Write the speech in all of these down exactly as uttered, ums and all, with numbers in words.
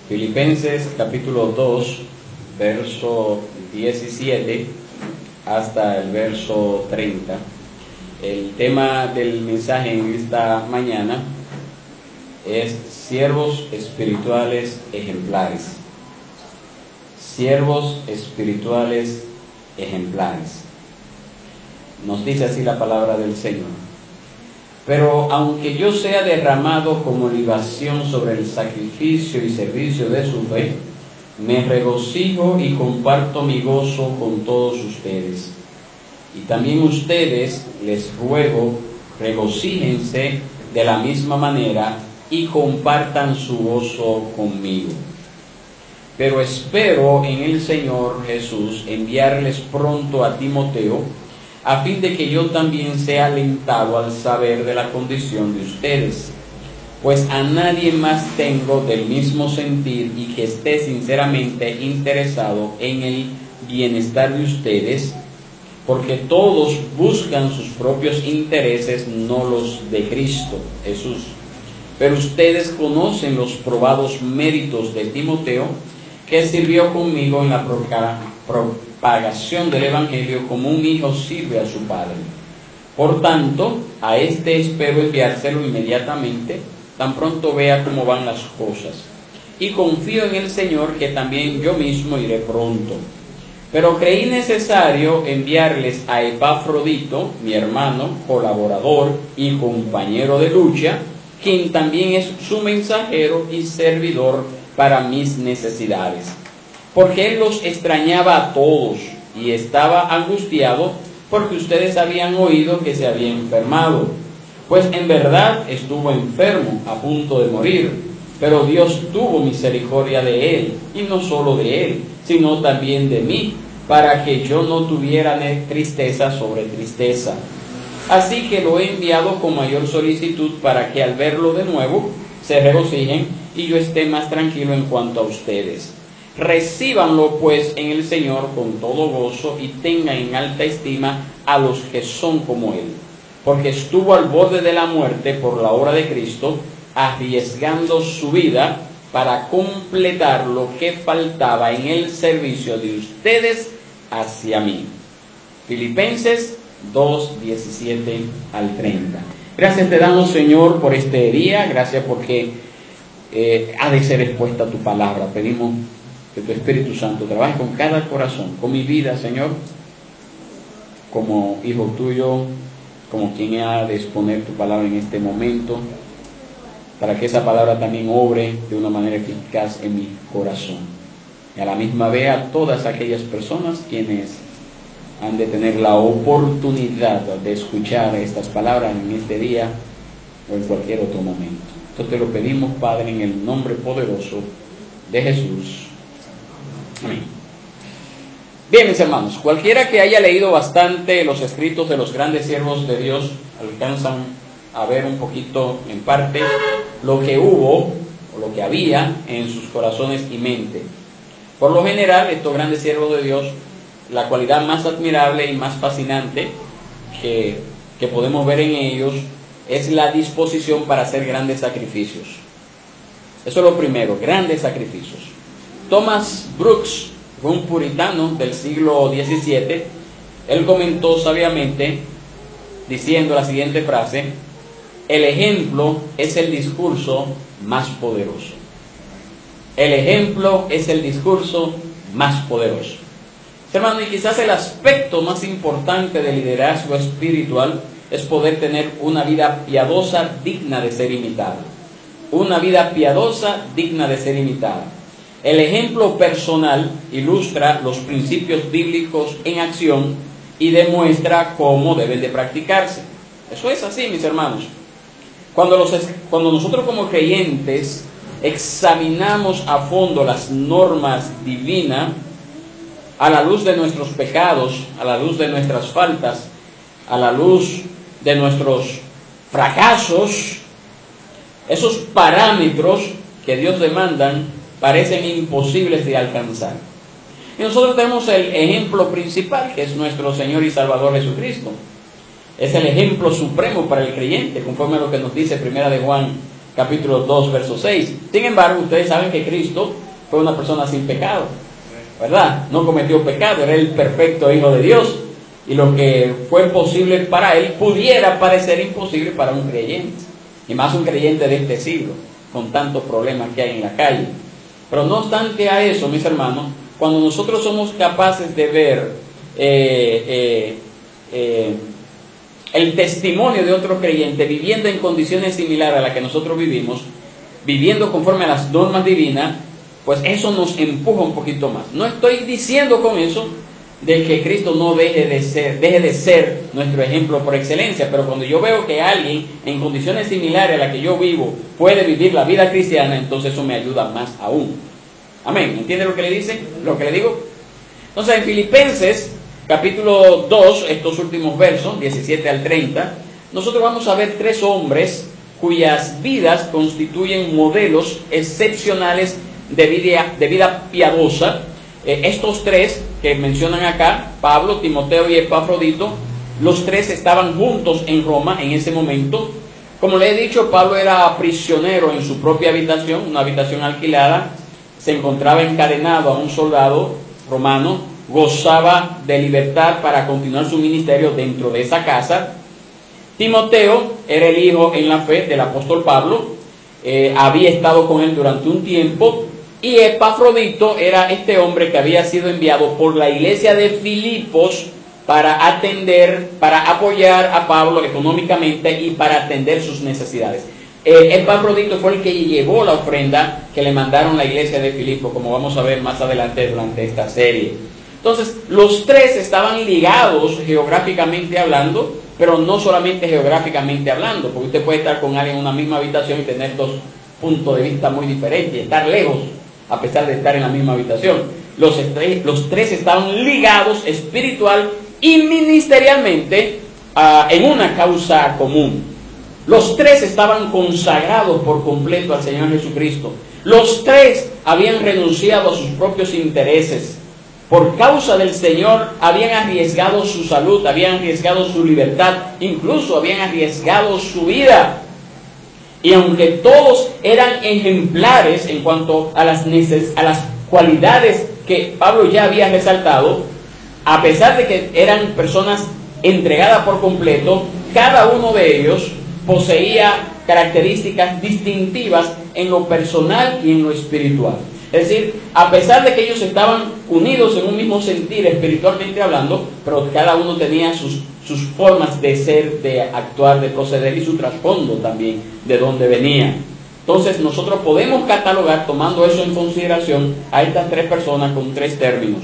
Filipenses capítulo dos, verso diecisiete hasta el verso treinta. El tema del mensaje en esta mañana es siervos espirituales ejemplares. Siervos espirituales ejemplares. Nos dice así la palabra del Señor. Pero aunque yo sea derramado como libación sobre el sacrificio y servicio de su fe, me regocijo y comparto mi gozo con todos ustedes. Y también ustedes, les ruego, regocíjense de la misma manera y compartan su gozo conmigo. Pero espero en el Señor Jesús enviarles pronto a Timoteo, a fin de que yo también sea alentado al saber de la condición de ustedes, pues a nadie más tengo del mismo sentir y que esté sinceramente interesado en el bienestar de ustedes, porque todos buscan sus propios intereses, no los de Cristo Jesús. Pero ustedes conocen los probados méritos de Timoteo, que sirvió conmigo en la propagación del Evangelio como un hijo sirve a su padre. Por tanto, a este espero enviárselo inmediatamente, tan pronto vea cómo van las cosas. Y confío en el Señor que también yo mismo iré pronto. Pero creí necesario enviarles a Epafrodito, mi hermano, colaborador y compañero de lucha, quien también es su mensajero y servidor para mis necesidades, porque él los extrañaba a todos y estaba angustiado porque ustedes habían oído que se había enfermado, pues en verdad estuvo enfermo a punto de morir, pero Dios tuvo misericordia de él, y no solo de él, sino también de mí, para que yo no tuviera tristeza sobre tristeza. Así que lo he enviado con mayor solicitud para que al verlo de nuevo se regocijen y yo esté más tranquilo en cuanto a ustedes. Recíbanlo pues en el Señor con todo gozo y tengan en alta estima a los que son como él, porque estuvo al borde de la muerte por la obra de Cristo, arriesgando su vida para completar lo que faltaba en el servicio de ustedes hacia mí. Filipenses dos, diecisiete al treinta. Gracias te damos, Señor, por este día. Gracias porque eh, ha de ser expuesta tu palabra. Pedimos que tu Espíritu Santo trabaje con cada corazón, con mi vida, Señor, como hijo tuyo, como quien ha de exponer tu palabra en este momento, para que esa palabra también obre de una manera eficaz en mi corazón. Y a la misma vez a todas aquellas personas quienes han de tener la oportunidad de escuchar estas palabras en este día o en cualquier otro momento. Esto te lo pedimos, Padre, en el nombre poderoso de Jesús. Amén. Bien, mis hermanos, cualquiera que haya leído bastante los escritos de los grandes siervos de Dios alcanzan a ver un poquito, en parte, lo que hubo o lo que había en sus corazones y mente. Por lo general, estos grandes siervos de Dios, la cualidad más admirable y más fascinante que, que podemos ver en ellos es la disposición para hacer grandes sacrificios. Eso es lo primero, grandes sacrificios. Thomas Brooks fue un puritano del siglo diecisiete. Él comentó sabiamente diciendo la siguiente frase: el ejemplo es el discurso más poderoso. El ejemplo es el discurso más poderoso. Hermano, y quizás el aspecto más importante del liderazgo espiritual es poder tener una vida piadosa digna de ser imitada. Una vida piadosa digna de ser imitada. El ejemplo personal ilustra los principios bíblicos en acción y demuestra cómo deben de practicarse. Eso es así, mis hermanos. Cuando, los, cuando nosotros como creyentes examinamos a fondo las normas divinas, a la luz de nuestros pecados, a la luz de nuestras faltas, a la luz de nuestros fracasos, esos parámetros que Dios demanda parecen imposibles de alcanzar. Y nosotros tenemos el ejemplo principal, que es nuestro Señor y Salvador Jesucristo. Es el ejemplo supremo para el creyente, conforme a lo que nos dice Primera de Juan capítulo dos, verso seis. Sin embargo, ustedes saben que Cristo fue una persona sin pecado, ¿verdad? No cometió pecado, era el perfecto Hijo de Dios. Y lo que fue posible para él pudiera parecer imposible para un creyente. Y más un creyente de este siglo, con tantos problemas que hay en la calle. Pero no obstante a eso, mis hermanos, cuando nosotros somos capaces de ver eh, eh, eh, el testimonio de otro creyente viviendo en condiciones similares a las que nosotros vivimos, viviendo conforme a las normas divinas, pues eso nos empuja un poquito más. No estoy diciendo con eso de que Cristo no deje de ser, deje de ser nuestro ejemplo por excelencia, pero cuando yo veo que alguien en condiciones similares a las que yo vivo puede vivir la vida cristiana, entonces eso me ayuda más aún. Amén. ¿Entiende lo que le dice? Lo que le digo. Entonces en Filipenses capítulo dos, estos últimos versos, diecisiete al treinta, nosotros vamos a ver tres hombres cuyas vidas constituyen modelos excepcionales de vida, de vida piadosa. Eh, estos tres que mencionan acá, Pablo, Timoteo y Epafrodito, los tres estaban juntos en Roma en ese momento. Como le he dicho, Pablo era prisionero en su propia habitación, una habitación alquilada, se encontraba encadenado a un soldado romano, gozaba de libertad para continuar su ministerio dentro de esa casa. Timoteo era el hijo en la fe del apóstol Pablo, eh, había estado con él durante un tiempo, y Epafrodito era este hombre que había sido enviado por la iglesia de Filipos para atender, para apoyar a Pablo económicamente y para atender sus necesidades. Eh, Epafrodito fue el que llevó la ofrenda que le mandaron la iglesia de Filipos, como vamos a ver más adelante durante esta serie. Entonces, los tres estaban ligados geográficamente hablando, pero no solamente geográficamente hablando, porque usted puede estar con alguien en una misma habitación y tener dos puntos de vista muy diferentes, estar lejos, a pesar de estar en la misma habitación. Los, tres, los tres estaban ligados espiritual y ministerialmente uh, en una causa común. Los tres estaban consagrados por completo al Señor Jesucristo. Los tres habían renunciado a sus propios intereses. Por causa del Señor habían arriesgado su salud, habían arriesgado su libertad, incluso habían arriesgado su vida. Y aunque todos eran ejemplares en cuanto a las, neces- a las cualidades que Pablo ya había resaltado, a pesar de que eran personas entregadas por completo, cada uno de ellos poseía características distintivas en lo personal y en lo espiritual. Es decir, a pesar de que ellos estaban unidos en un mismo sentir espiritualmente hablando, pero cada uno tenía sus, sus formas de ser, de actuar, de proceder y su trasfondo también, de dónde venía. Entonces nosotros podemos catalogar, tomando eso en consideración, a estas tres personas con tres términos.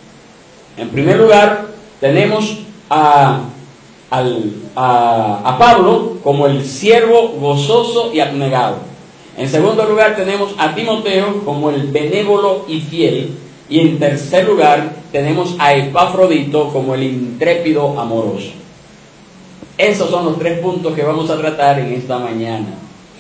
En primer lugar, tenemos a, al, a, a Pablo como el siervo gozoso y abnegado. En segundo lugar tenemos a Timoteo como el benévolo y fiel. Y en tercer lugar tenemos a Epafrodito como el intrépido amoroso. Esos son los tres puntos que vamos a tratar en esta mañana.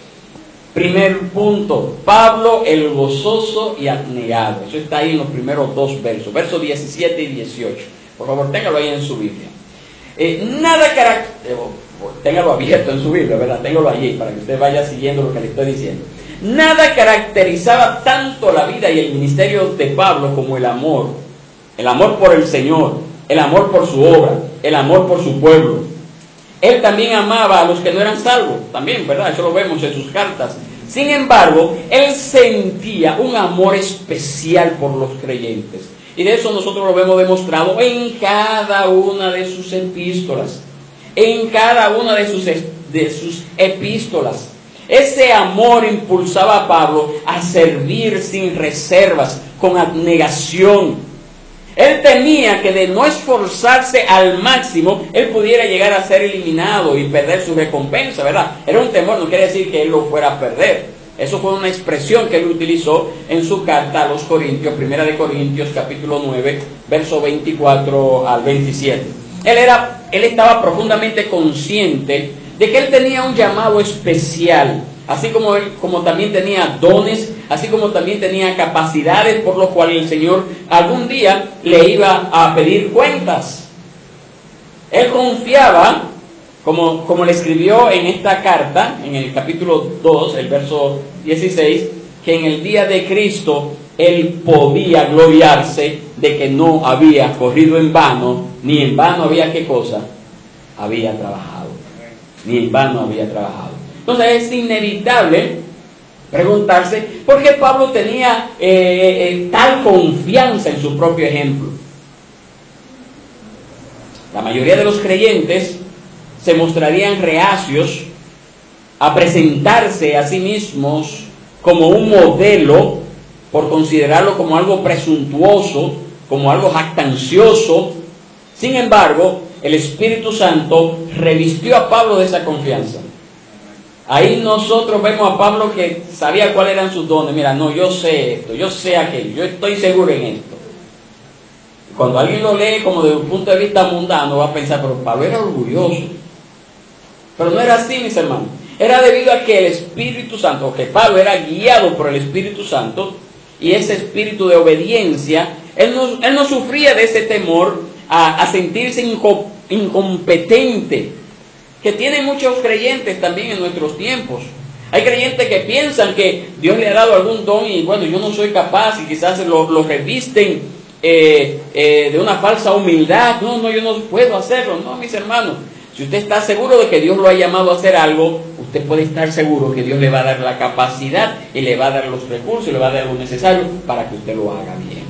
Primer punto, Pablo el gozoso y abnegado. Eso está ahí en los primeros dos versos, versos diecisiete y dieciocho. Por favor, téngalo ahí en su Biblia. Eh, nada caracter... Téngalo abierto en su Biblia, ¿verdad? Téngalo allí para que usted vaya siguiendo lo que le estoy diciendo. Nada caracterizaba tanto la vida y el ministerio de Pablo como el amor. El amor por el Señor, el amor por su obra, el amor por su pueblo. Él también amaba a los que no eran salvos, también, ¿verdad? Eso lo vemos en sus cartas. Sin embargo, él sentía un amor especial por los creyentes. Y de eso nosotros lo vemos demostrado en cada una de sus epístolas. En cada una de sus, de sus epístolas. Ese amor impulsaba a Pablo a servir sin reservas, con abnegación. Él temía que de no esforzarse al máximo, él pudiera llegar a ser eliminado y perder su recompensa, ¿verdad? Era un temor, no quiere decir que él lo fuera a perder. Eso fue una expresión que él utilizó en su carta a los Corintios, primera de Corintios, capítulo nueve, verso veinticuatro al veintisiete. Él, era, él estaba profundamente consciente de que él tenía un llamado especial, así como él como también tenía dones, así como también tenía capacidades por los cuales el Señor algún día le iba a pedir cuentas. Él confiaba Como, como le escribió en esta carta, en el capítulo dos, el verso dieciséis, que en el día de Cristo él podía gloriarse de que no había corrido en vano, ni en vano había ¿qué cosa? Había trabajado. Ni en vano había trabajado. Entonces es inevitable preguntarse por qué Pablo tenía eh, eh, tal confianza en su propio ejemplo. La mayoría de los creyentes se mostrarían reacios a presentarse a sí mismos como un modelo por considerarlo como algo presuntuoso, como algo jactancioso. Sin embargo, el Espíritu Santo revistió a Pablo de esa confianza. Ahí nosotros vemos a Pablo que sabía cuáles eran sus dones. Mira, no, yo sé esto, yo sé aquello, yo estoy seguro en esto. Cuando alguien lo lee como desde un punto de vista mundano, va a pensar, pero Pablo era orgulloso. Pero no era así, mis hermanos. Era debido a que el Espíritu Santo, o que Pablo era guiado por el Espíritu Santo, y ese espíritu de obediencia, él no, él no sufría de ese temor a, a sentirse inco, incompetente, que tienen muchos creyentes también en nuestros tiempos. Hay creyentes que piensan que Dios le ha dado algún don y bueno, yo no soy capaz, y quizás lo, lo revisten eh, eh, de una falsa humildad. No, no, yo no puedo hacerlo. No, mis hermanos. Si usted está seguro de que Dios lo ha llamado a hacer algo, usted puede estar seguro que Dios le va a dar la capacidad y le va a dar los recursos y le va a dar lo necesario para que usted lo haga bien.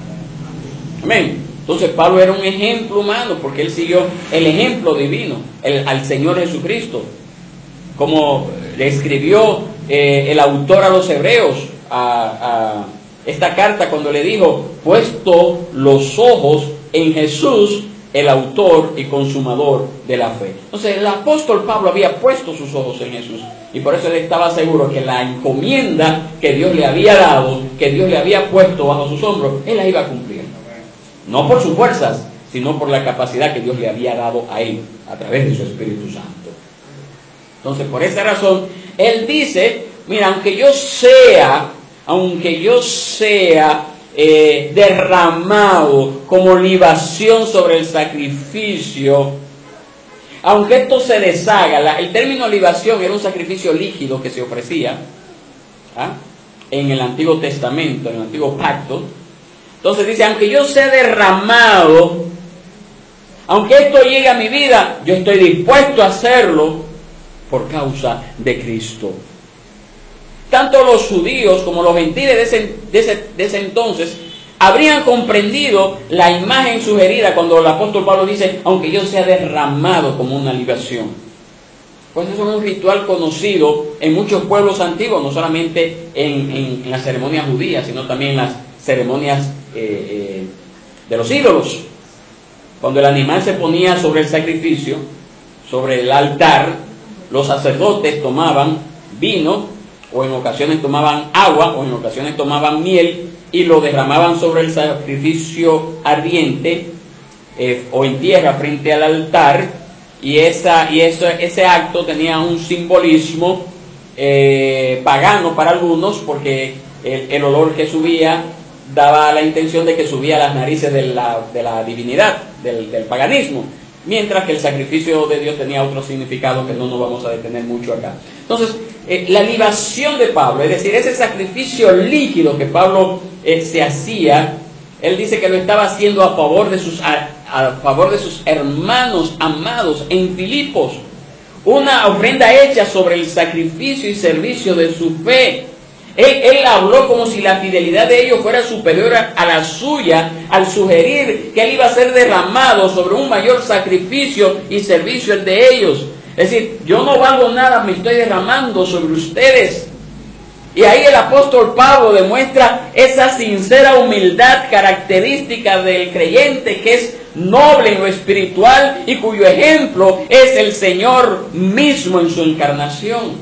Amén. Entonces Pablo era un ejemplo humano porque él siguió el ejemplo divino, el, al Señor Jesucristo. Como le escribió eh, el autor a los hebreos a, a esta carta cuando le dijo, puesto los ojos en Jesús, el autor y consumador de la fe. Entonces el apóstol Pablo había puesto sus ojos en Jesús y por eso él estaba seguro que la encomienda que Dios le había dado, que Dios le había puesto bajo sus hombros, él la iba a cumplir. No por sus fuerzas, sino por la capacidad que Dios le había dado a él a través de su Espíritu Santo. Entonces por esa razón él dice, mira, aunque yo sea, aunque yo sea Eh, derramado como libación sobre el sacrificio, aunque esto se deshaga, la, el término libación era un sacrificio líquido que se ofrecía ¿ah? en el Antiguo Testamento, en el Antiguo Pacto. Entonces dice, aunque yo sea derramado, aunque esto llegue a mi vida, yo estoy dispuesto a hacerlo por causa de Cristo. Tanto los judíos como los gentiles de ese, de, ese, de ese entonces habrían comprendido la imagen sugerida cuando el apóstol Pablo dice, aunque yo sea derramado como una libación. Pues eso es un ritual conocido en muchos pueblos antiguos, no solamente en, en, en las ceremonias judías, sino también en las ceremonias eh, eh, de los ídolos. Cuando el animal se ponía sobre el sacrificio, sobre el altar, los sacerdotes tomaban vino, o en ocasiones tomaban agua, o en ocasiones tomaban miel, y lo derramaban sobre el sacrificio ardiente, eh, o en tierra frente al altar, y, esa, y eso, ese acto tenía un simbolismo eh, pagano para algunos, porque el, el olor que subía daba la intención de que subía a las narices de la, de la divinidad, del, del paganismo, mientras que el sacrificio de Dios tenía otro significado que no nos vamos a detener mucho acá. Entonces, eh, la libación de Pablo, es decir, ese sacrificio líquido que Pablo eh, se hacía, él dice que lo estaba haciendo a favor de sus, a, a favor de sus hermanos amados en Filipos, una ofrenda hecha sobre el sacrificio y servicio de su fe. Él, él habló como si la fidelidad de ellos fuera superior a, a la suya, al sugerir que él iba a ser derramado sobre un mayor sacrificio y servicio el de ellos. Es decir, yo no valgo nada, me estoy derramando sobre ustedes. Y ahí el apóstol Pablo demuestra esa sincera humildad característica del creyente, que es noble en lo espiritual y cuyo ejemplo es el Señor mismo en su encarnación.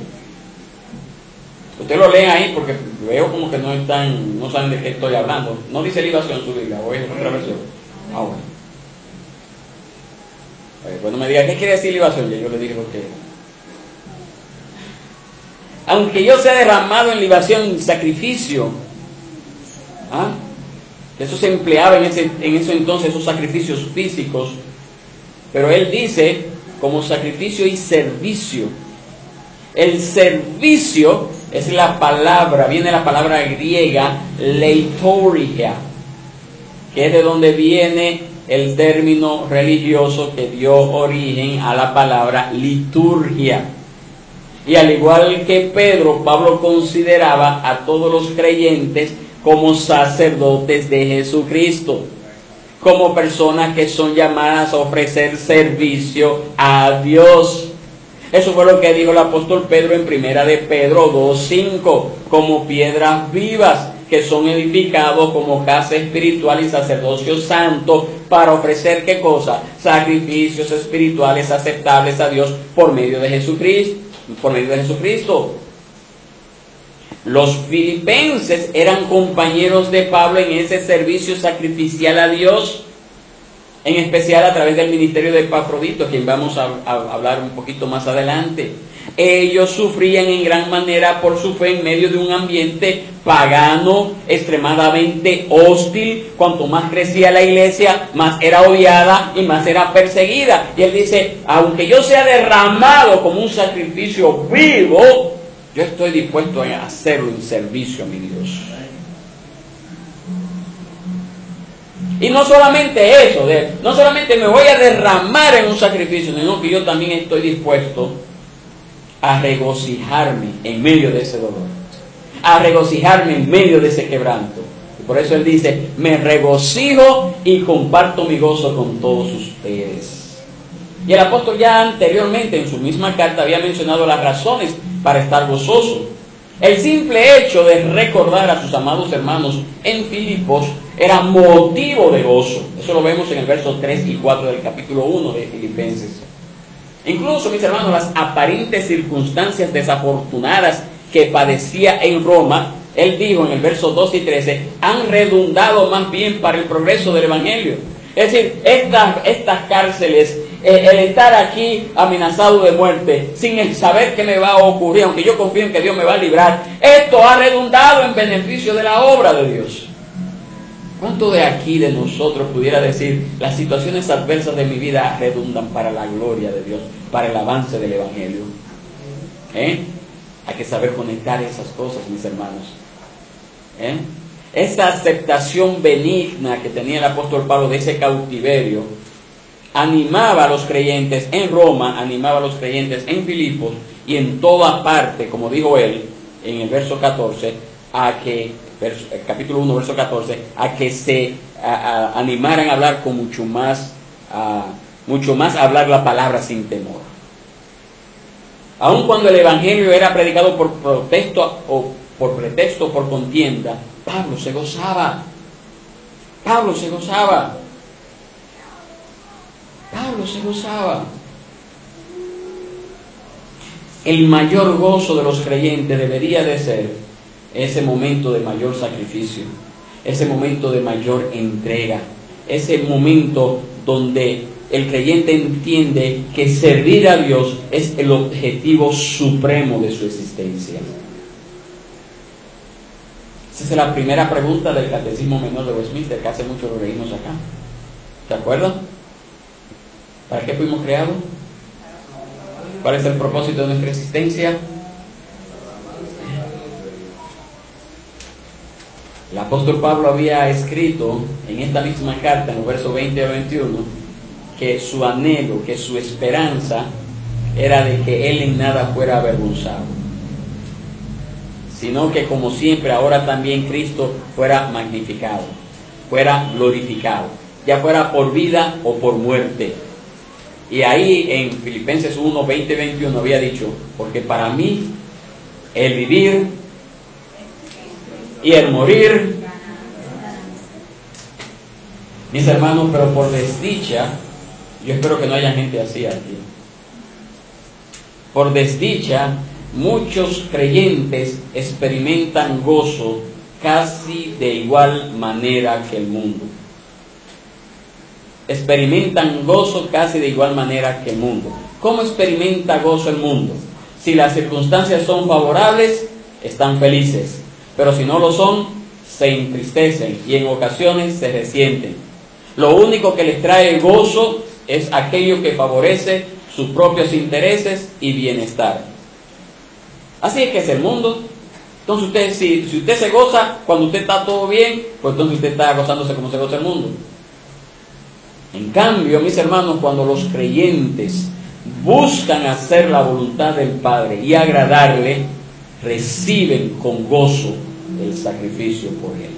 Usted lo lee ahí porque veo como que no están, no saben de qué estoy hablando. No dice libación su Biblia, o es otra versión. Ah, bueno. Cuando me diga, ¿qué quiere decir libación? Yo le dije lo que... Aunque yo sea derramado en libación, sacrificio, ¿ah? Eso se empleaba en ese, en ese entonces, esos sacrificios físicos. Pero él dice como sacrificio y servicio. El servicio es la palabra, viene la palabra griega leiturgia, que es de donde viene el término religioso que dio origen a la palabra liturgia. Y al igual que Pedro, Pablo consideraba a todos los creyentes como sacerdotes de Jesucristo, como personas que son llamadas a ofrecer servicio a Dios. Eso fue lo que dijo el apóstol Pedro en primera de Pedro dos cinco, como piedras vivas que son edificados como casa espiritual y sacerdocio santo para ofrecer ¿qué cosa? Sacrificios espirituales aceptables a Dios por medio de Jesucristo, por medio de Jesucristo. Los filipenses eran compañeros de Pablo en ese servicio sacrificial a Dios, en especial a través del ministerio de Epafrodito, quien vamos a, a hablar un poquito más adelante. Ellos sufrían en gran manera por su fe en medio de un ambiente pagano, extremadamente hostil. Cuanto más crecía la iglesia, más era odiada y más era perseguida. Y él dice, aunque yo sea derramado como un sacrificio vivo, yo estoy dispuesto a hacerlo en servicio a mi Dios. Y no solamente eso, de, no solamente me voy a derramar en un sacrificio, sino que yo también estoy dispuesto a regocijarme en medio de ese dolor, a regocijarme en medio de ese quebranto. Y por eso él dice, me regocijo y comparto mi gozo con todos ustedes. Y el apóstol ya anteriormente en su misma carta había mencionado las razones para estar gozoso. El simple hecho de recordar a sus amados hermanos en Filipos era motivo de gozo. Eso lo vemos en el verso tres y cuatro del capítulo uno de Filipenses. Incluso, mis hermanos, las aparentes circunstancias desafortunadas que padecía en Roma, él dijo en el verso dos y trece, han redundado más bien para el progreso del Evangelio. Es decir, estas, estas cárceles, eh, el estar aquí amenazado de muerte, sin el saber qué me va a ocurrir, aunque yo confío en que Dios me va a librar, esto ha redundado en beneficio de la obra de Dios. ¿Cuánto de aquí, de nosotros, pudiera decir, las situaciones adversas de mi vida redundan para la gloria de Dios, para el avance del Evangelio? ¿Eh? Hay que saber conectar esas cosas, mis hermanos. ¿Eh? Esa aceptación benigna que tenía el apóstol Pablo de ese cautiverio, animaba a los creyentes en Roma, animaba a los creyentes en Filipos y en toda parte, como dijo él en el verso catorce, a que, verso, capítulo uno, verso catorce, a que se a, a, animaran a hablar con mucho más, a, mucho más a hablar la palabra sin temor. Aun cuando el evangelio era predicado por pretexto o por pretexto o por contienda, Pablo se gozaba. Pablo se gozaba. Pablo se gozaba. El mayor gozo de los creyentes debería de ser ese momento de mayor sacrificio, ese momento de mayor entrega, ese momento donde el creyente entiende que servir a Dios es el objetivo supremo de su existencia. Esa es la primera pregunta del Catecismo Menor de Westminster, que hace mucho lo leímos acá. ¿Se acuerdan? ¿Para qué fuimos creados? ¿Cuál es el propósito de nuestra existencia? El apóstol Pablo había escrito en esta misma carta, en los versos veinte al veintiuno, que su anhelo, que su esperanza era de que él en nada fuera avergonzado, sino que como siempre ahora también Cristo fuera magnificado, fuera glorificado, ya fuera por vida o por muerte. Y ahí en Filipenses uno, veinte, veintiuno había dicho, porque para mí el vivir y el morir, mis hermanos, pero por desdicha, yo espero que no haya gente así aquí. Por desdicha, muchos creyentes experimentan gozo casi de igual manera que el mundo. Experimentan gozo casi de igual manera que el mundo. ¿Cómo experimenta gozo el mundo? Si las circunstancias son favorables, están felices. Pero si no lo son, se entristecen y en ocasiones se resienten. Lo único que les trae gozo es aquello que favorece su sus propios intereses y bienestar. Así es que es el mundo. Entonces usted, si, si usted se goza cuando usted está todo bien, pues entonces usted está gozándose como se goza el mundo. En cambio, mis hermanos, cuando los creyentes buscan hacer la voluntad del Padre y agradarle, reciben con gozo el sacrificio por Él.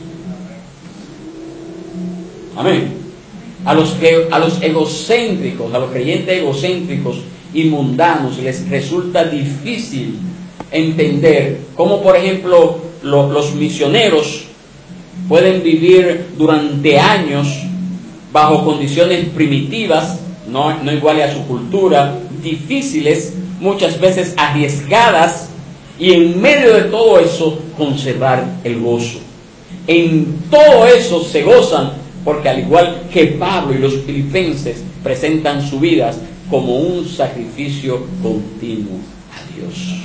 Amén. A los, que, a los egocéntricos, a los creyentes egocéntricos y mundanos les resulta difícil entender cómo, por ejemplo, lo, los misioneros pueden vivir durante años bajo condiciones primitivas, no, no iguales a su cultura, difíciles, muchas veces arriesgadas, y en medio de todo eso conservar el gozo. En todo eso se gozan, porque al igual que Pablo y los filipenses presentan sus vidas como un sacrificio continuo a Dios.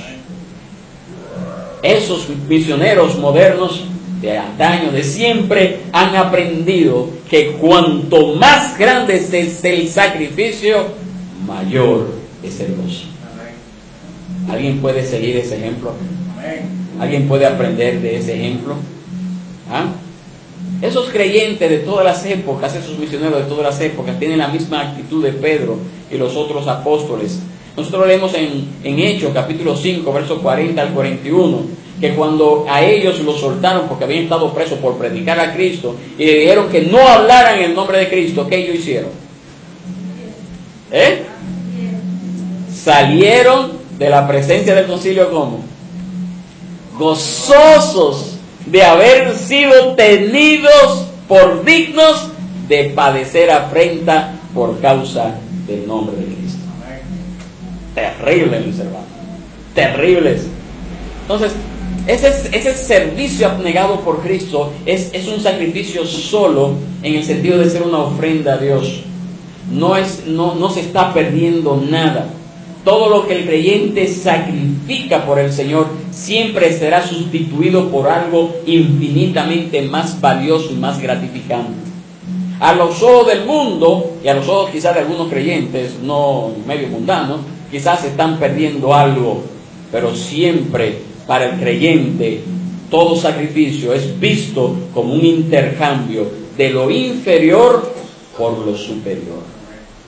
Esos misioneros modernos de antaño, de siempre, han aprendido que cuanto más grande es el sacrificio, mayor es el gozo. ¿Alguien puede seguir ese ejemplo? ¿Alguien puede aprender de ese ejemplo? ¿Ah? Esos creyentes de todas las épocas, esos misioneros de todas las épocas, tienen la misma actitud de Pedro y los otros apóstoles. Nosotros leemos en, en Hechos, capítulo cinco, versos cuarenta al cuarenta y uno, que cuando a ellos los soltaron porque habían estado presos por predicar a Cristo y le dijeron que no hablaran en el nombre de Cristo, ¿qué ellos hicieron? ¿Eh? Salieron de la presencia del concilio como gozosos de haber sido tenidos por dignos de padecer afrenta por causa del nombre de Cristo. Terribles, mis hermanos, terribles. Entonces, ese, ese servicio abnegado por Cristo es, es un sacrificio solo en el sentido de ser una ofrenda a Dios. No, es, no, no se está perdiendo nada. Todo lo que el creyente sacrifica por el Señor siempre será sustituido por algo infinitamente más valioso y más gratificante. A los ojos del mundo y a los ojos quizás de algunos creyentes, no medio mundanos, quizás están perdiendo algo, pero siempre para el creyente todo sacrificio es visto como un intercambio de lo inferior por lo superior.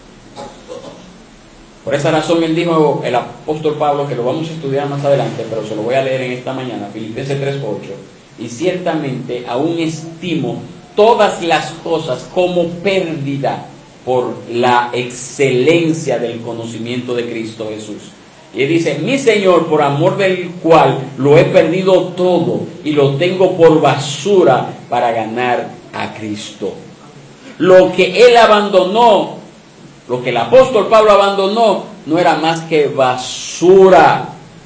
Por esa razón él dijo, el apóstol Pablo, que lo vamos a estudiar más adelante, pero se lo voy a leer en esta mañana, Filipenses tres ocho, y ciertamente aún estimo todas las cosas como pérdida por la excelencia del conocimiento de Cristo Jesús. Y él dice, mi Señor, por amor del cual lo he perdido todo y lo tengo por basura para ganar a Cristo. Lo que él abandonó, lo que el apóstol Pablo abandonó, no era más que basura.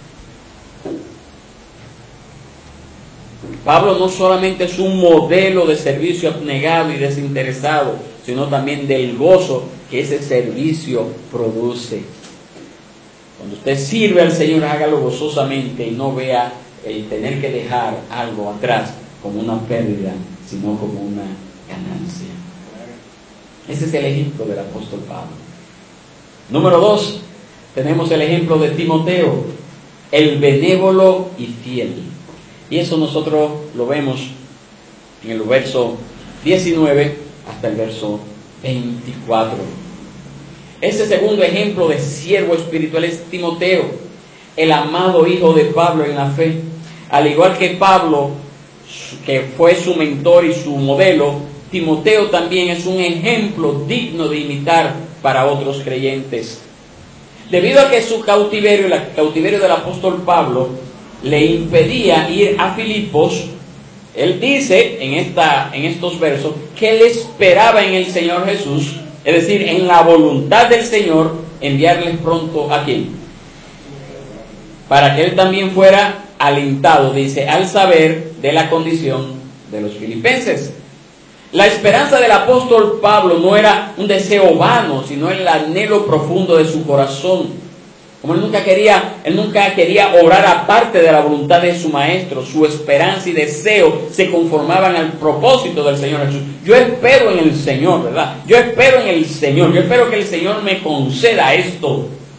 Pablo no solamente es un modelo de servicio abnegado y desinteresado, sino también del gozo que ese servicio produce. Cuando usted sirve al Señor, hágalo gozosamente y no vea el tener que dejar algo atrás como una pérdida, sino como una ganancia. Ese es el ejemplo del apóstol Pablo. Número dos, tenemos el ejemplo de Timoteo, el benévolo y fiel. Y eso nosotros lo vemos en el verso diecinueve hasta el verso veinticuatro. Ese segundo ejemplo de siervo espiritual es Timoteo, el amado hijo de Pablo en la fe. Al igual que Pablo, que fue su mentor y su modelo, Timoteo también es un ejemplo digno de imitar para otros creyentes. Debido a que su cautiverio, el cautiverio del apóstol Pablo, le impedía ir a Filipos, él dice en, esta, en estos versos que él esperaba en el Señor Jesús, es decir, en la voluntad del Señor, enviarles pronto a quién, para que él también fuera alentado, dice, al saber de la condición de los filipenses. La esperanza del apóstol Pablo no era un deseo vano, sino el anhelo profundo de su corazón. Como él nunca quería, él nunca quería obrar aparte de la voluntad de su maestro, su esperanza y deseo se conformaban al propósito del Señor Jesús. Yo espero en el Señor, ¿verdad? Yo espero en el Señor, yo espero que el Señor me conceda esto.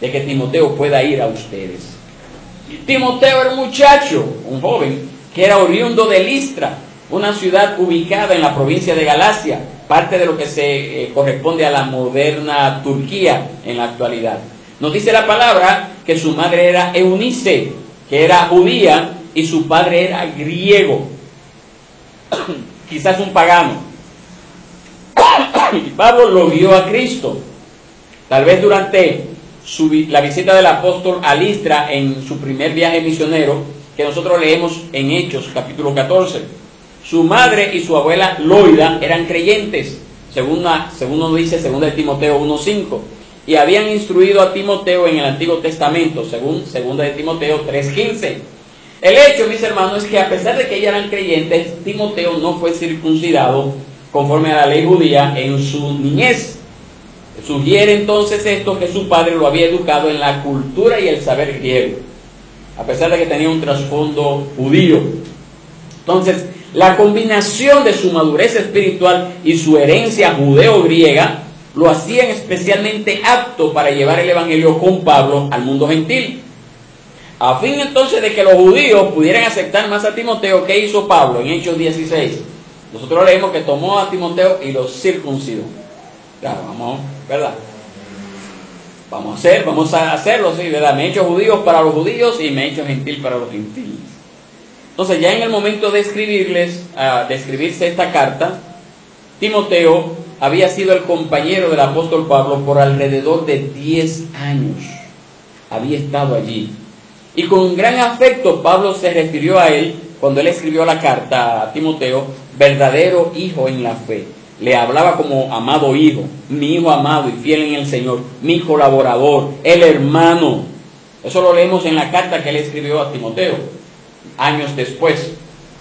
de que Timoteo pueda ir a ustedes. Timoteo era un muchacho, un joven, que era oriundo de Listra, una ciudad ubicada en la provincia de Galacia, parte de lo que se eh, corresponde a la moderna Turquía en la actualidad. Nos dice la palabra que su madre era Eunice, que era judía, y su padre era griego, quizás un pagano. Y Pablo lo guió a Cristo, tal vez durante su, la visita del apóstol a Listra en su primer viaje misionero, que nosotros leemos en Hechos capítulo catorce. Su madre y su abuela Loida eran creyentes, según, según nos dice segunda de Timoteo uno cinco, y habían instruido a Timoteo en el Antiguo Testamento, según segunda de Timoteo tres quince. El hecho, mis hermanos, es que a pesar de que ellos eran creyentes, Timoteo no fue circuncidado conforme a la ley judía en su niñez. Sugiere entonces esto, que su padre lo había educado en la cultura y el saber griego, a pesar de que tenía un trasfondo judío. Entonces, la combinación de su madurez espiritual y su herencia judeo-griega lo hacían especialmente apto para llevar el evangelio con Pablo al mundo gentil. A fin entonces de que los judíos pudieran aceptar más a Timoteo, ¿qué hizo Pablo en Hechos dieciséis? Nosotros leemos que tomó a Timoteo y lo circuncidó. Claro, vamos, ¿verdad? Vamos a hacer, vamos a hacerlo, sí, ¿verdad? Me he hecho judíos para los judíos y me he hecho gentil para los gentiles. Entonces, ya en el momento de escribirles, uh, de escribirse esta carta, Timoteo había sido el compañero del apóstol Pablo por alrededor de diez años. Había estado allí. Y con gran afecto Pablo se refirió a él cuando él escribió la carta a Timoteo, verdadero hijo en la fe. Le hablaba como amado hijo, mi hijo amado y fiel en el Señor, mi colaborador, el hermano. Eso lo leemos en la carta que él escribió a Timoteo, años después.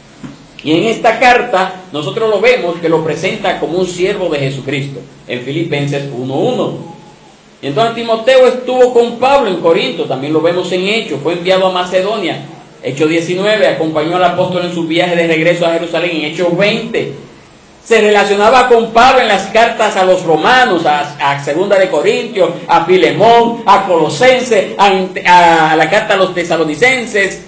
Y en esta carta nosotros lo vemos que lo presenta como un siervo de Jesucristo, en Filipenses uno uno. Y entonces Timoteo estuvo con Pablo en Corinto, también lo vemos en Hechos, fue enviado a Macedonia, Hechos diecinueve, acompañó al apóstol en su viaje de regreso a Jerusalén en Hechos veinte. Se relacionaba con Pablo en las cartas a los romanos, a, a Segunda de Corintios, a Filemón, a Colosenses, a, a la carta a los tesalonicenses,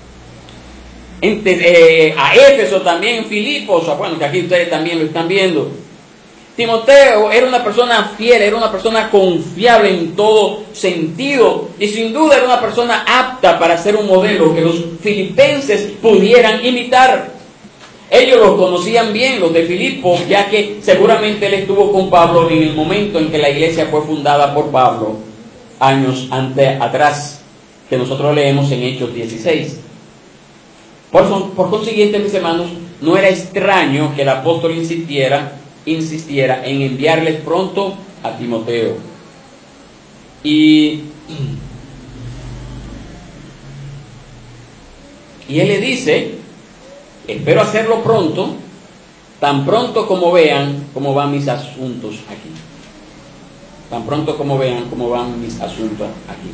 en, eh, a Éfeso también, en Filipos, bueno, que aquí ustedes también lo están viendo. Timoteo era una persona fiel, era una persona confiable en todo sentido y sin duda era una persona apta para ser un modelo que los filipenses pudieran imitar. Ellos lo conocían bien, los de Filipo, ya que seguramente él estuvo con Pablo en el momento en que la iglesia fue fundada por Pablo, años antes, atrás, que nosotros leemos en Hechos dieciséis. Por, por consiguiente, mis hermanos, no era extraño que el apóstol insistiera insistiera en enviarles pronto a Timoteo. Y, y él le dice, espero hacerlo pronto, tan pronto como vean cómo van mis asuntos aquí. Tan pronto como vean cómo van mis asuntos aquí.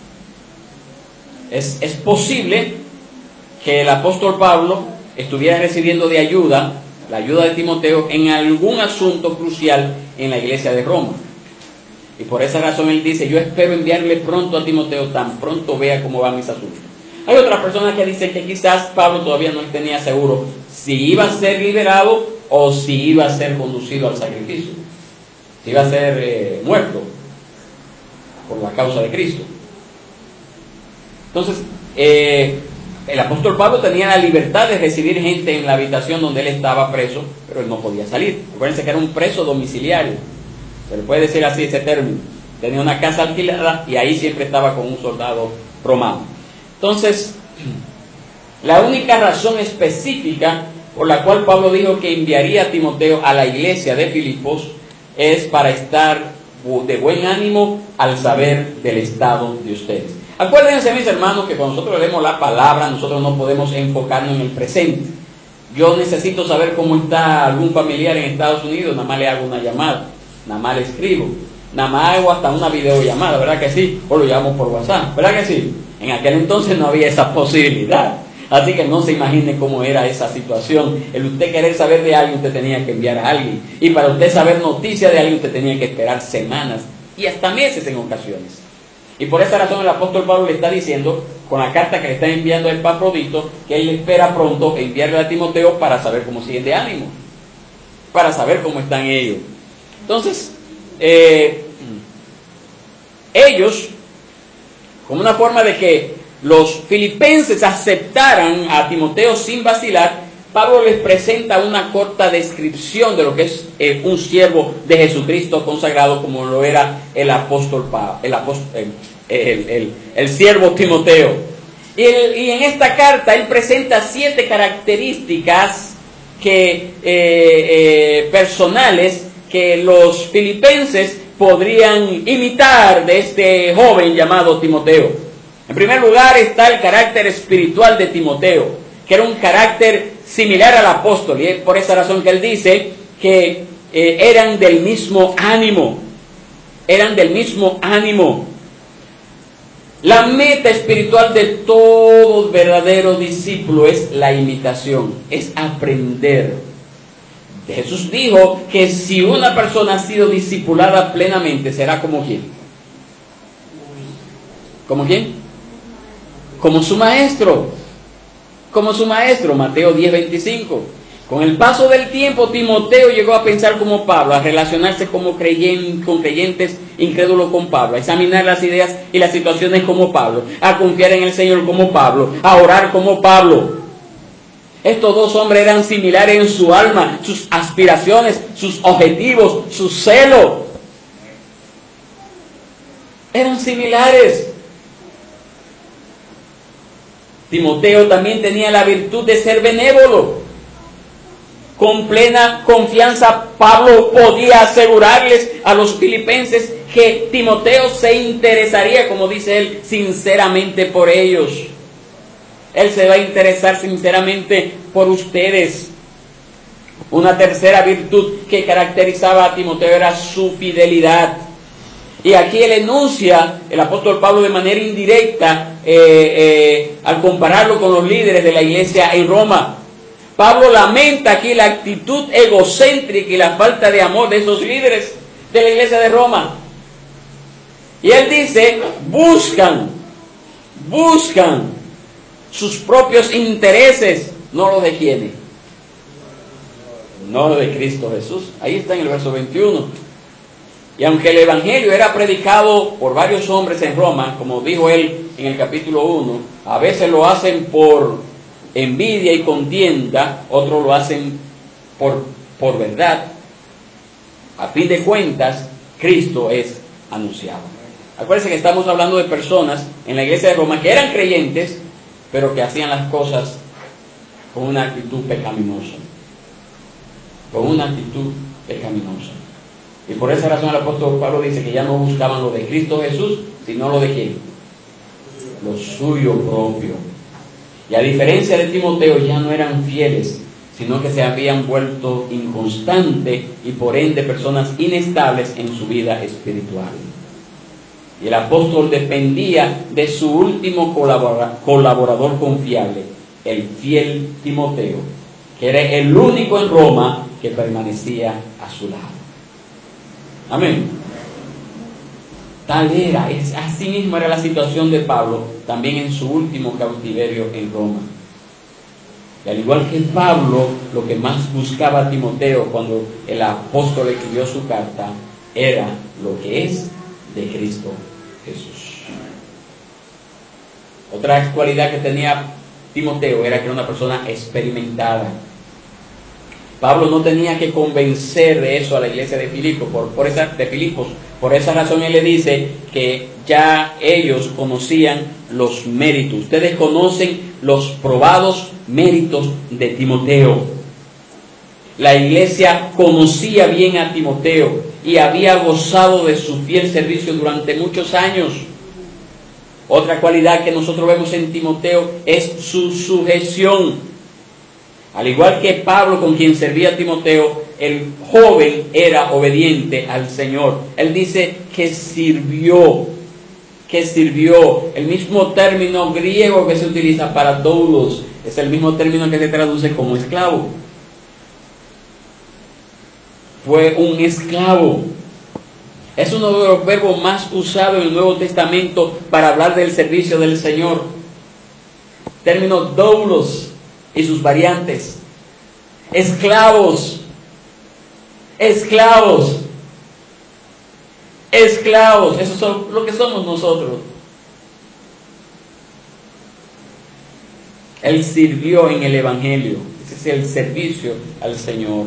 Es, es posible que el apóstol Pablo estuviera recibiendo de ayuda la ayuda de Timoteo en algún asunto crucial en la iglesia de Roma. Y por esa razón él dice, yo espero enviarle pronto a Timoteo, tan pronto vea cómo van mis asuntos. Hay otras personas que dicen que quizás Pablo todavía no tenía seguro si iba a ser liberado o si iba a ser conducido al sacrificio, si iba a ser eh, muerto por la causa de Cristo. Entonces, eh, el apóstol Pablo tenía la libertad de recibir gente en la habitación donde él estaba preso, pero él no podía salir. Recuérdense que era un preso domiciliario, se le puede decir así ese término. Tenía una casa alquilada y ahí siempre estaba con un soldado romano. Entonces, la única razón específica por la cual Pablo dijo que enviaría a Timoteo a la iglesia de Filipos es para estar de buen ánimo al saber del estado de ustedes. Acuérdense, mis hermanos, que cuando nosotros leemos la palabra, nosotros no podemos enfocarnos en el presente. Yo necesito saber cómo está algún familiar en Estados Unidos, nada más le hago una llamada, nada más le escribo, nada más hago hasta una videollamada, ¿verdad que sí? O lo llamo por WhatsApp, ¿verdad que sí? En aquel entonces no había esa posibilidad, así que no se imagine cómo era esa situación. El usted querer saber de alguien, usted tenía que enviar a alguien, y para usted saber noticia de alguien, usted tenía que esperar semanas y hasta meses en ocasiones. Y por esa razón el apóstol Pablo le está diciendo, con la carta que le está enviando a Epafrodito, que él espera pronto enviarle a Timoteo para saber cómo siguen de ánimo, para saber cómo están ellos. Entonces, eh, ellos, como una forma de que los filipenses aceptaran a Timoteo sin vacilar, Pablo les presenta una corta descripción de lo que es eh, un siervo de Jesucristo consagrado, como lo era el apóstol Pablo, el, apóstol, el, el, el, el siervo Timoteo. Y, el, y en esta carta él presenta siete características que, eh, eh, personales que los filipenses podrían imitar de este joven llamado Timoteo. En primer lugar está el carácter espiritual de Timoteo, que era un carácter similar al apóstol, y es por esa razón que él dice que eh, eran del mismo ánimo, eran del mismo ánimo. La meta espiritual de todo verdadero discípulo es la imitación, es aprender. Jesús dijo que si una persona ha sido discipulada plenamente, será como quién. ¿Como quién? Como su maestro. Como su maestro, Mateo diez veinticinco. Con el paso del tiempo, Timoteo llegó a pensar como Pablo, a relacionarse como creyente, con creyentes incrédulos con Pablo, a examinar las ideas y las situaciones como Pablo, a confiar en el Señor como Pablo, a orar como Pablo. Estos dos hombres eran similares en su alma, sus aspiraciones, sus objetivos, su celo. Eran similares. Timoteo también tenía la virtud de ser benévolo. Con plena confianza, Pablo podía asegurarles a los filipenses que Timoteo se interesaría, como dice él, sinceramente por ellos. Él se va a interesar sinceramente por ustedes. Una tercera virtud que caracterizaba a Timoteo era su fidelidad. Y aquí él enuncia, el apóstol Pablo de manera indirecta, eh, eh, al compararlo con los líderes de la iglesia en Roma. Pablo lamenta aquí la actitud egocéntrica y la falta de amor de esos líderes de la iglesia de Roma. Y él dice, buscan, buscan sus propios intereses, no los de quiénes, no los de Cristo Jesús. Ahí está en el verso veintiuno. Y aunque el evangelio era predicado por varios hombres en Roma, como dijo él en el capítulo uno, a veces lo hacen por envidia y contienda, otros lo hacen por, por verdad. A fin de cuentas, Cristo es anunciado. Acuérdense que estamos hablando de personas en la iglesia de Roma que eran creyentes, pero que hacían las cosas con una actitud pecaminosa. Con una actitud pecaminosa. Y por esa razón el apóstol Pablo dice que ya no buscaban lo de Cristo Jesús, sino lo de quién, lo suyo propio. Y a diferencia de Timoteo, ya no eran fieles, sino que se habían vuelto inconstantes y por ende personas inestables en su vida espiritual. Y el apóstol dependía de su último colabora, colaborador confiable, el fiel Timoteo, que era el único en Roma que permanecía a su lado. Amén. Tal era, es, así mismo era la situación de Pablo, también en su último cautiverio en Roma. Y al igual que Pablo, lo que más buscaba a Timoteo cuando el apóstol escribió su carta, era lo que es de Cristo Jesús. Otra cualidad que tenía Timoteo era que era una persona experimentada. Pablo no tenía que convencer de eso a la iglesia de Filipos, por, por esa, de Filipos. Por esa razón él le dice que ya ellos conocían los méritos. Ustedes conocen los probados méritos de Timoteo. La iglesia conocía bien a Timoteo y había gozado de su fiel servicio durante muchos años. Otra cualidad que nosotros vemos en Timoteo es su sujeción. Al igual que Pablo, con quien servía Timoteo, el joven era obediente al Señor. Él dice que sirvió, que sirvió. El mismo término griego que se utiliza para doulos es el mismo término que se traduce como esclavo. Fue un esclavo. Es uno de los verbos más usados en el Nuevo Testamento para hablar del servicio del Señor. Términos doulos y sus variantes. Esclavos. Esclavos. Esclavos. Eso es lo que somos nosotros. Él sirvió en el Evangelio. Ese es el servicio al Señor.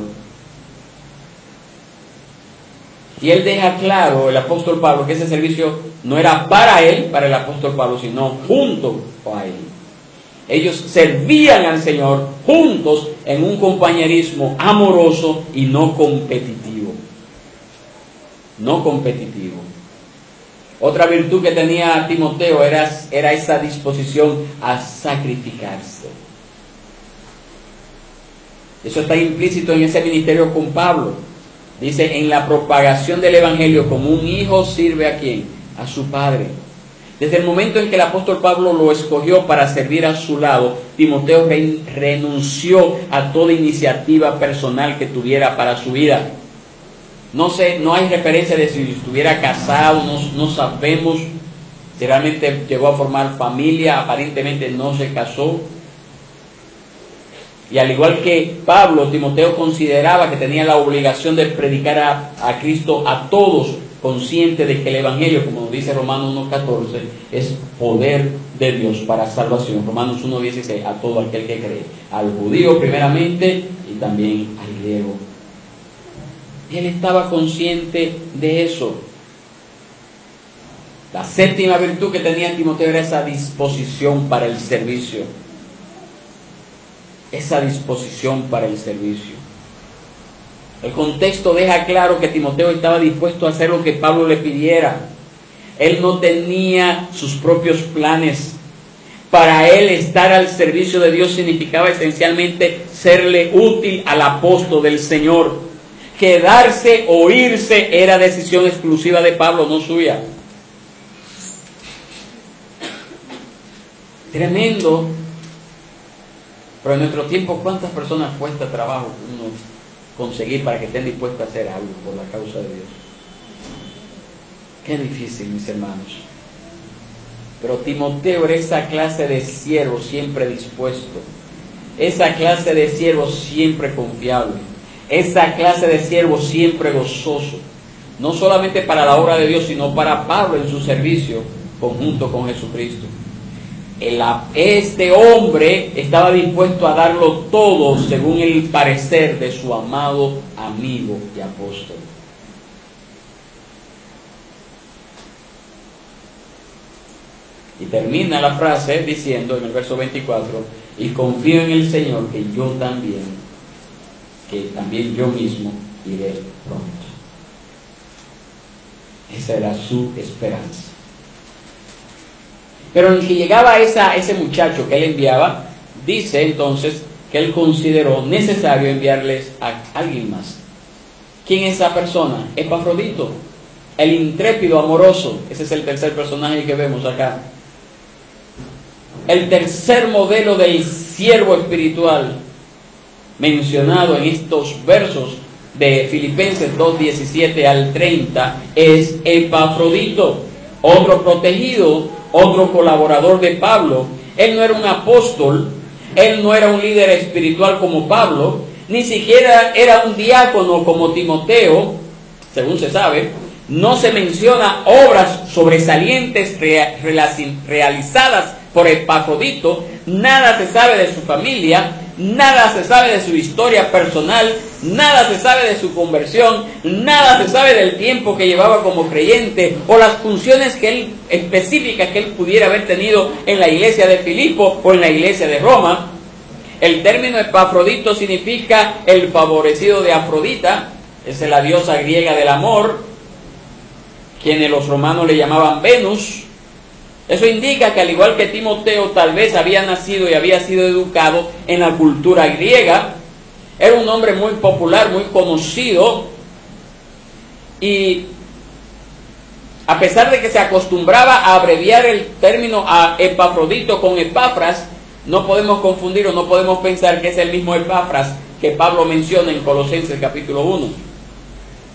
Y él deja claro, el apóstol Pablo, que ese servicio no era para él, para el apóstol Pablo, sino junto a él. Ellos servían al Señor juntos en un compañerismo amoroso y no competitivo. No competitivo. Otra virtud que tenía Timoteo era, era esa disposición a sacrificarse. Eso está implícito en ese ministerio con Pablo. Dice, en la propagación del Evangelio, como un hijo sirve a quién, a su padre. Desde el momento en que el apóstol Pablo lo escogió para servir a su lado, Timoteo re- renunció a toda iniciativa personal que tuviera para su vida. No sé, no hay referencia de si estuviera casado, no, no sabemos si realmente llegó a formar familia, aparentemente no se casó. Y al igual que Pablo, Timoteo consideraba que tenía la obligación de predicar a, a Cristo a todos, consciente de que el Evangelio, como dice Romanos uno catorce, es poder de Dios para salvación. Romanos uno dieciséis, a todo aquel que cree, al judío primeramente y también al griego. Él estaba consciente de eso. La séptima virtud que tenía Timoteo era esa disposición para el servicio. Esa disposición para el servicio. El contexto deja claro que Timoteo estaba dispuesto a hacer lo que Pablo le pidiera. Él no tenía sus propios planes. Para él estar al servicio de Dios significaba esencialmente serle útil al apóstol del Señor. Quedarse o irse era decisión exclusiva de Pablo, no suya. Tremendo. Pero en nuestro tiempo, ¿cuántas personas cuesta trabajo uno conseguir para que estén dispuestos a hacer algo por la causa de Dios? Qué difícil, mis hermanos. Pero Timoteo era esa clase de siervo siempre dispuesto. Esa clase de siervo siempre confiable. Esa clase de siervo siempre gozoso. No solamente para la obra de Dios, sino para Pablo en su servicio conjunto con Jesucristo. El, este hombre estaba dispuesto a darlo todo según el parecer de su amado amigo y apóstol. Y termina la frase diciendo en el verso veinticuatro, y confío en el Señor que yo también, que también yo mismo iré pronto. Esa era su esperanza. Pero en que llegaba esa, ese muchacho que él enviaba, dice entonces que él consideró necesario enviarles a alguien más. ¿Quién es esa persona? Epafrodito, el intrépido amoroso. Ese es el tercer personaje que vemos acá. El tercer modelo del siervo espiritual mencionado en estos versos de Filipenses dos, diecisiete al treinta es Epafrodito, otro protegido, otro colaborador de Pablo. Él no era un apóstol, él no era un líder espiritual como Pablo, ni siquiera era un diácono como Timoteo, según se sabe. No se menciona obras sobresalientes rea- realizadas por Epafrodito, nada se sabe de su familia, nada se sabe de su historia personal, nada se sabe de su conversión, nada se sabe del tiempo que llevaba como creyente o las funciones que él, específicas que él pudiera haber tenido en la iglesia de Filipo o en la iglesia de Roma. El término Epafrodito significa el favorecido de Afrodita, es la diosa griega del amor, quienes los romanos le llamaban Venus. Eso indica que al igual que Timoteo tal vez había nacido y había sido educado en la cultura griega, era un hombre muy popular, muy conocido, y a pesar de que se acostumbraba a abreviar el término a Epafrodito con Epafras, no podemos confundir o no podemos pensar que es el mismo Epafras que Pablo menciona en Colosenses capítulo uno.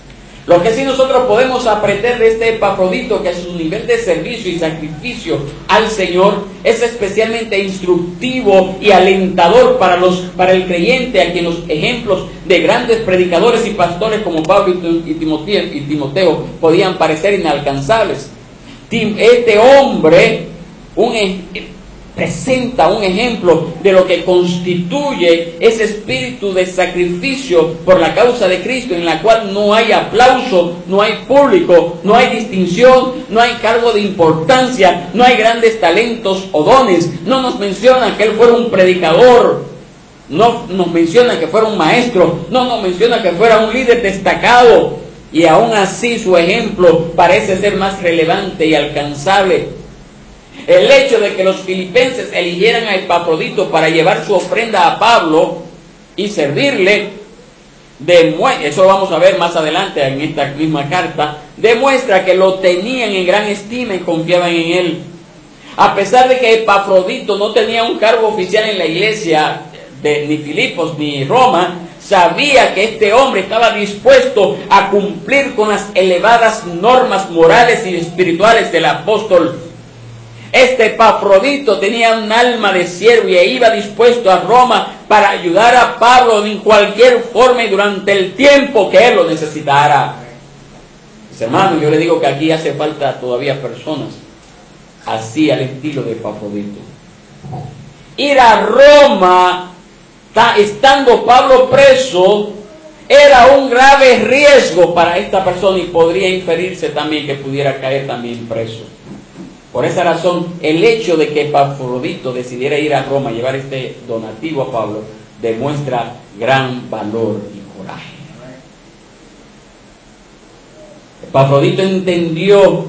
Lo que sí nosotros podemos aprender de este Epafrodito, que a su nivel de servicio y sacrificio al Señor es especialmente instructivo y alentador para, los, para el creyente, a quien los ejemplos de grandes predicadores y pastores como Pablo y Timoteo, y Timoteo podían parecer inalcanzables. Este hombre un, presenta un ejemplo de lo que constituye ese espíritu de sacrificio por la causa de Cristo, en la cual no hay aplauso, no hay público, no hay distinción, no hay cargo de importancia, no hay grandes talentos o dones. No nos menciona que él fuera un predicador, no nos menciona que fuera un maestro, no nos menciona que fuera un líder destacado, y aún así su ejemplo parece ser más relevante y alcanzable. El hecho de que los filipenses eligieran a Epafrodito para llevar su ofrenda a Pablo y servirle, eso lo vamos a ver más adelante en esta misma carta, demuestra que lo tenían en gran estima y confiaban en él. A pesar de que Epafrodito no tenía un cargo oficial en la iglesia de ni Filipos ni Roma, sabía que este hombre estaba dispuesto a cumplir con las elevadas normas morales y espirituales del apóstol. Este Epafrodito tenía un alma de siervo y iba dispuesto a Roma para ayudar a Pablo en cualquier forma y durante el tiempo que él lo necesitara. Mis hermanos, yo le digo que aquí hace falta todavía personas así al estilo de Epafrodito. Ir a Roma, estando Pablo preso, era un grave riesgo para esta persona y podría inferirse también que pudiera caer también preso. Por esa razón, el hecho de que Epafrodito decidiera ir a Roma a llevar este donativo a Pablo demuestra gran valor y coraje. Epafrodito entendió,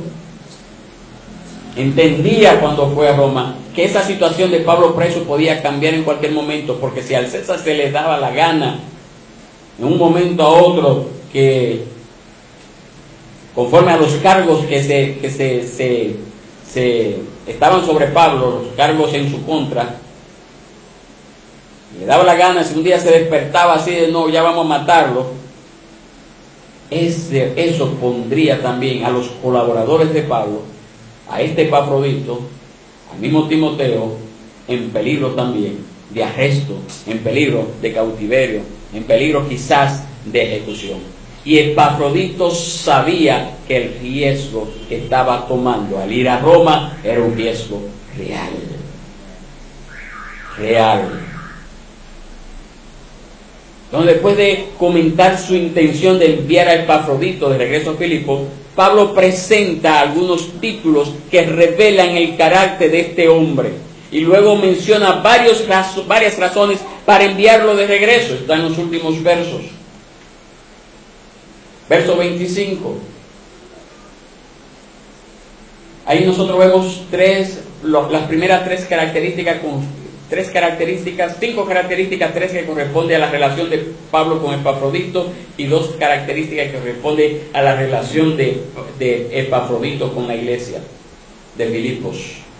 entendía cuando fue a Roma que esa situación de Pablo preso podía cambiar en cualquier momento, porque si al César se le daba la gana en un momento a otro, que conforme a los cargos que se, que se, se, se estaban sobre Pablo, los cargos en su contra, le daba la gana, si un día se despertaba así de no, ya vamos a matarlo, ese, eso pondría también a los colaboradores de Pablo, a este Epafrodito, al mismo Timoteo, en peligro también de arresto, en peligro de cautiverio, en peligro quizás de ejecución. Y Epafrodito sabía que el riesgo que estaba tomando al ir a Roma era un riesgo real. Real. Entonces, después de comentar su intención de enviar a Epafrodito de regreso a Filipo, Pablo presenta algunos títulos que revelan el carácter de este hombre. Y luego menciona varios razo- varias razones para enviarlo de regreso. Está en los últimos versos. Verso veinticinco. Ahí nosotros vemos tres, lo, las primeras tres características, con, tres características, cinco características, tres que corresponden a la relación de Pablo con Epafrodito y dos características que corresponden a la relación de, de Epafrodito con la iglesia de Filipos.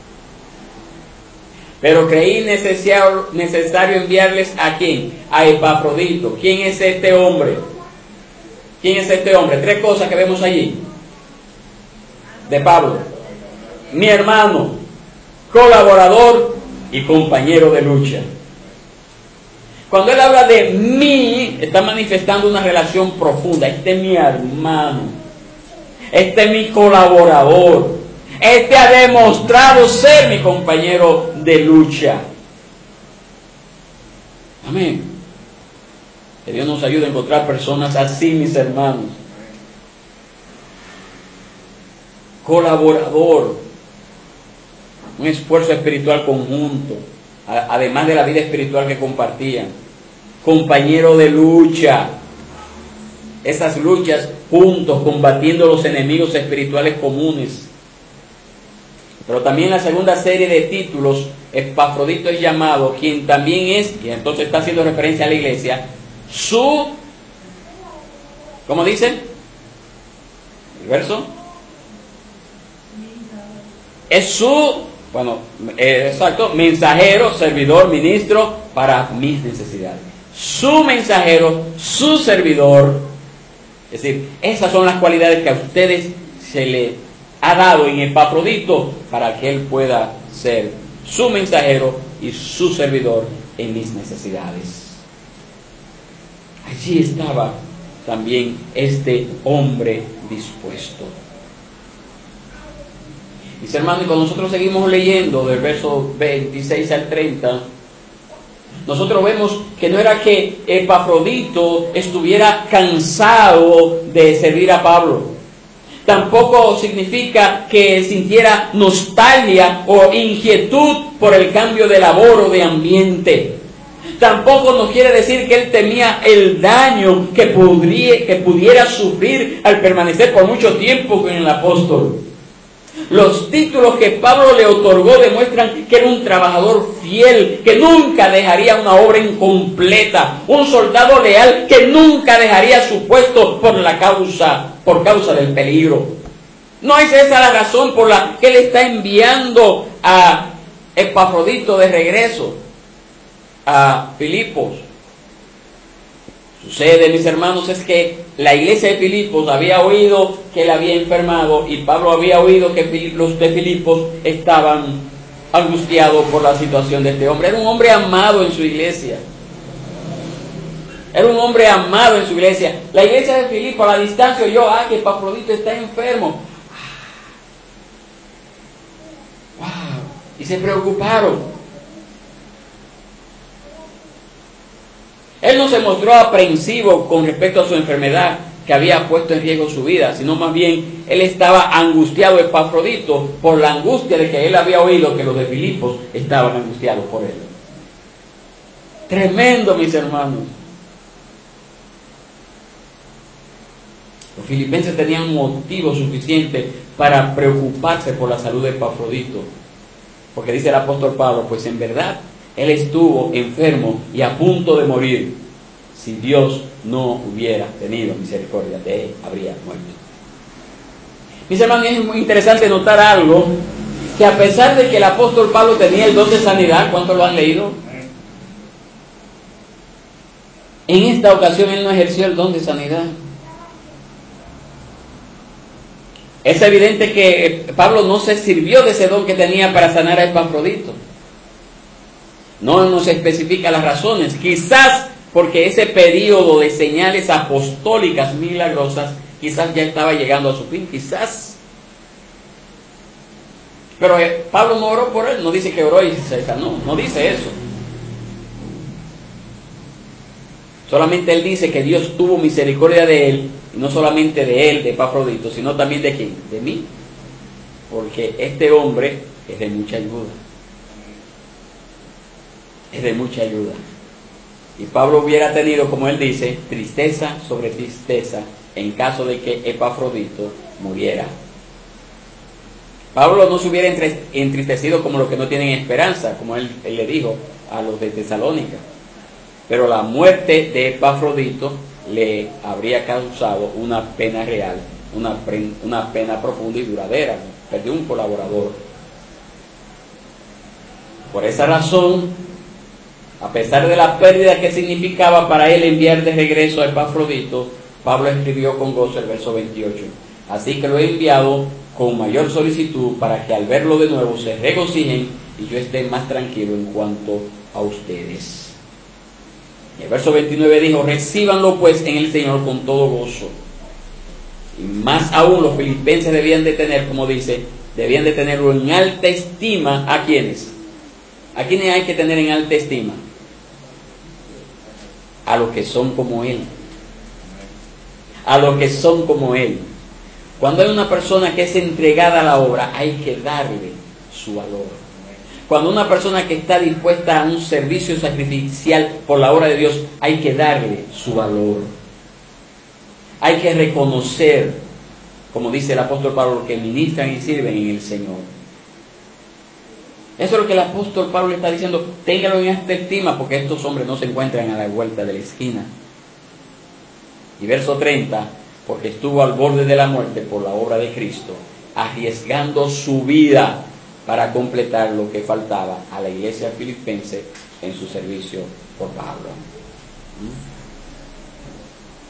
Pero creí necesario, necesario enviarles a quién, a Epafrodito. ¿Quién es este hombre? ¿Quién es este hombre? Tres cosas que vemos allí de Pablo: mi hermano, colaborador y compañero de lucha. Cuando él habla de mí, está manifestando una relación profunda. Este es mi hermano, este es mi colaborador, este ha demostrado ser mi compañero de lucha. Amén. Que Dios nos ayude a encontrar personas así, mis hermanos. Colaborador, un esfuerzo espiritual conjunto, además de la vida espiritual que compartían. Compañero de lucha, esas luchas juntos, combatiendo los enemigos espirituales comunes. Pero también la segunda serie de títulos, Epafrodito es llamado, quien también es, y entonces está haciendo referencia a la iglesia, su, ¿cómo dice? El verso. Es su, bueno, eh, exacto, mensajero, servidor, ministro para mis necesidades. Su mensajero, su servidor Es decir, esas son las cualidades que a ustedes se les ha dado en Epafrodito para que él pueda ser su mensajero y su servidor en mis necesidades. Allí estaba también este hombre dispuesto. Mis hermanos, y cuando nosotros seguimos leyendo del verso veintiséis al treinta, nosotros vemos que no era que Epafrodito estuviera cansado de servir a Pablo. Tampoco significa que sintiera nostalgia o inquietud por el cambio de labor o de ambiente. Tampoco nos quiere decir que él temía el daño que, podría, que pudiera sufrir al permanecer por mucho tiempo con el apóstol. Los títulos que Pablo le otorgó demuestran que era un trabajador fiel, que nunca dejaría una obra incompleta, un soldado leal que nunca dejaría su puesto por la causa, por causa del peligro. No es esa la razón por la que él está enviando a Epafrodito de regreso a Filipos. Sucede, mis hermanos, es que la iglesia de Filipos había oído que él había enfermado y Pablo había oído que los de Filipos estaban angustiados por la situación de este hombre. Era un hombre amado en su iglesia. Era un hombre amado en su iglesia. La iglesia de Filipos a la distancia oyó, ah, que Epafrodito está enfermo. Wow. Y se preocuparon. Él no se mostró aprensivo con respecto a su enfermedad que había puesto en riesgo su vida, sino más bien él estaba angustiado, Epafrodito, por la angustia de que él había oído que los de Filipos estaban angustiados por él. Tremendo, mis hermanos. Los filipenses tenían motivo suficiente para preocuparse por la salud de Epafrodito, porque dice el apóstol Pablo, pues en verdad él estuvo enfermo y a punto de morir. Si Dios no hubiera tenido misericordia de él, habría muerto. Mis hermanos, es muy interesante notar algo, que a pesar de que el apóstol Pablo tenía el don de sanidad, ¿cuántos lo han leído? En esta ocasión él no ejerció el don de sanidad. Es evidente que Pablo no se sirvió de ese don que tenía para sanar a Epafrodito. No nos especifica las razones, quizás porque ese periodo de señales apostólicas milagrosas quizás ya estaba llegando a su fin, quizás. Pero eh, Pablo no oró por él, no dice que oró y se sanó, no dice eso. Solamente él dice que Dios tuvo misericordia de él, y no solamente de él, de Epafrodito, sino también de quién, de mí, porque este hombre es de mucha ayuda. Es de mucha ayuda. Y Pablo hubiera tenido, como él dice, tristeza sobre tristeza en caso de que Epafrodito muriera. Pablo no se hubiera entristecido como los que no tienen esperanza, como él, él le dijo a los de Tesalónica. Pero la muerte de Epafrodito le habría causado una pena real, una, una pena profunda y duradera. Perdió un colaborador. Por esa razón, a pesar de la pérdida que significaba para él enviar de regreso a Epafrodito, Pablo escribió con gozo el verso veintiocho. Así que lo he enviado con mayor solicitud para que al verlo de nuevo se regocijen y yo esté más tranquilo en cuanto a ustedes. Y el verso veintinueve dijo, recíbanlo pues en el Señor con todo gozo. Y más aún los filipenses debían de tener, como dice, debían de tenerlo en alta estima. ¿A quiénes? ¿A quiénes hay que tener en alta estima? A los que son como él. A los que son como él. Cuando hay una persona que es entregada a la obra, hay que darle su valor. Cuando una persona que está dispuesta a un servicio sacrificial por la obra de Dios, hay que darle su valor. Hay que reconocer, como dice el apóstol Pablo, que ministran y sirven en el Señor. Eso es lo que el apóstol Pablo está diciendo. Téngalo en esta estima, porque estos hombres no se encuentran a la vuelta de la esquina. Y verso treinta, porque estuvo al borde de la muerte por la obra de Cristo, arriesgando su vida para completar lo que faltaba a la iglesia filipense en su servicio por Pablo.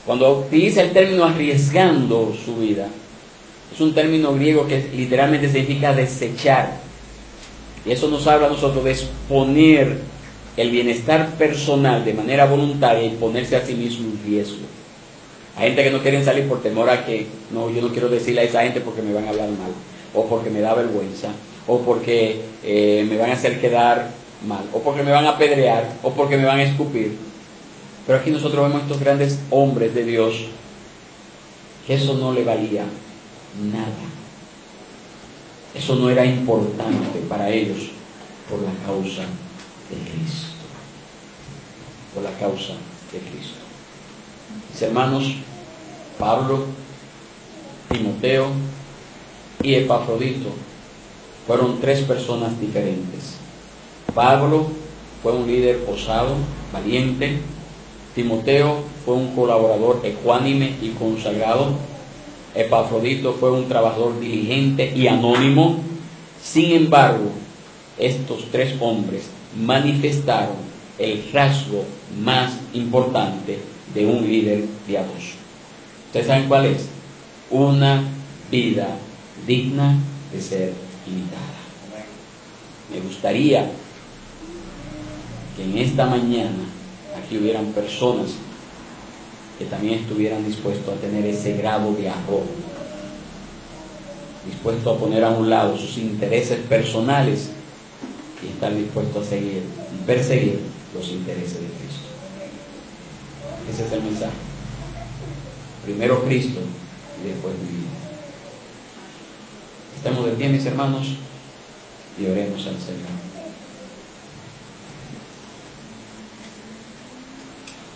Cuando utiliza el término arriesgando su vida, es un término griego que literalmente significa desechar. Y eso nos habla a nosotros de exponer el bienestar personal de manera voluntaria y ponerse a sí mismo en riesgo. Hay gente que no quieren salir por temor a que, no, yo no quiero decirle a esa gente porque me van a hablar mal, o porque me da vergüenza, o porque eh, me van a hacer quedar mal, o porque me van a apedrear, o porque me van a escupir. Pero aquí nosotros vemos a estos grandes hombres de Dios que eso no le valía nada. Eso no era importante para ellos por la causa de Cristo. Por la causa de Cristo. Mis hermanos, Pablo, Timoteo y Epafrodito fueron tres personas diferentes. Pablo fue un líder osado, valiente. Timoteo fue un colaborador ecuánime y consagrado. Epafrodito fue un trabajador diligente y anónimo. Sin embargo, estos tres hombres manifestaron el rasgo más importante de un líder piadoso. ¿Ustedes saben cuál es? Una vida digna de ser imitada. Me gustaría que en esta mañana aquí hubieran personas que también estuvieran dispuestos a tener ese grado de arrojo, dispuestos a poner a un lado sus intereses personales y estar dispuestos a seguir y perseguir los intereses de Cristo. Ese es el mensaje. Primero Cristo y después mi vida. Estamos de pie, mis hermanos, y oremos al Señor.